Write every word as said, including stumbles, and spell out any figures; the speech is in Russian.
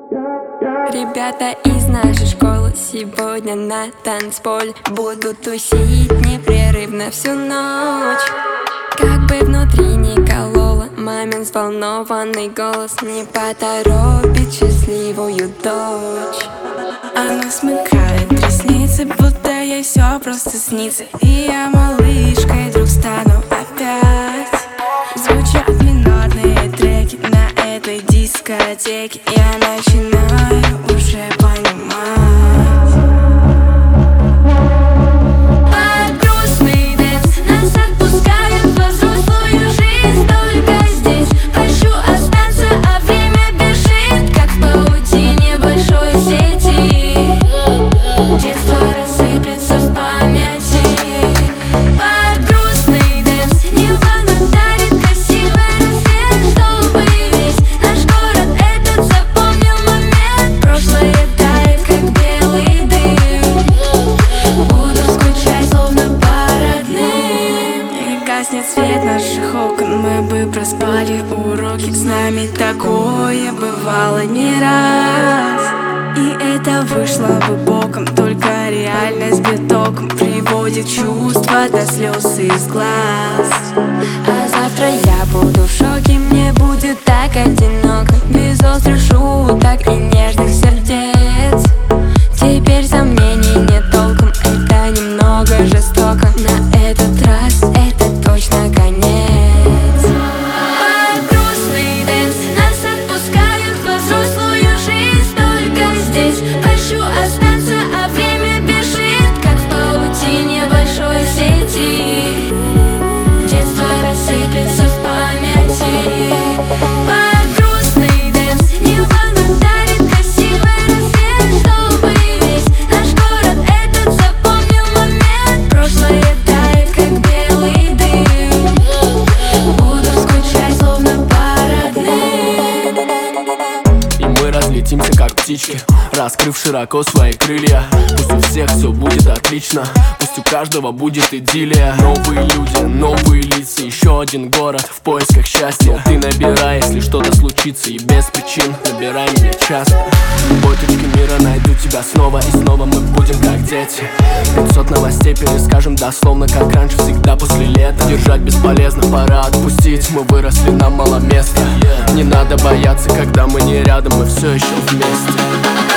Ребята из нашей школы сегодня на танцполе будут тусить непрерывно всю ночь. Как бы внутри не кололо, мамин взволнованный голос не поторопит счастливую дочь. Она смыкает ресницы, будто ей все просто снится. И я малышкой вдруг стану опять. Звучат минорные треки на этой дискотеке. Я начинаю уже понимать. Под грустный дэнс нас отпускают во взрослую жизнь. Только здесь прошу остаться, а время бежит, как в паутине большой сети. Детство рассыплется в памяти. Под грустный дэнс небо дарит красивый рассвет, чтобы весь наш город этот запомнил момент. Прошлое тает, как белый дым. Буду скучать, словно по родным. И гаснет свет наших окон, мы бы проспали уроки. С нами такое бывало не раз. И это вышло бы боком, только реальность битоком приводит чувства до слез из глаз. А завтра я буду в шоке, мне будет так одиноко, без острых шуток и нежных сердец. Теперь сомнений нет толком, это немного жестоко. На этот раз это точно конец. Под грустный дэнс нас отпускают во взрослую жизнь. Только здесь прошу остаться, а время бежит, как в паутине большой сети. Детство рассыплется в памяти. Под грустный дэнс небо дарит красивый рассвет, чтобы весь наш город этот запомнил момент. Прошлое тает, как белый дым. Буду скучать, словно по родным. И мы разлетимся, как птички, раскрыв широко свои крылья. Пусть у всех все будет отлично, пусть у каждого будет идиллия. Новые люди, новые лица, еще один город в поисках счастья. Ты набирай, если что-то случится, и без причин набирай меня часто. В любой точке мира найду тебя снова, и снова мы будем как дети. Пятьсот новостей перескажем дословно, как раньше, всегда после лета. Держать бесполезно, пора отпустить, мы выросли, нам мало места. Не надо бояться, когда мы не рядом, мы все еще вместе.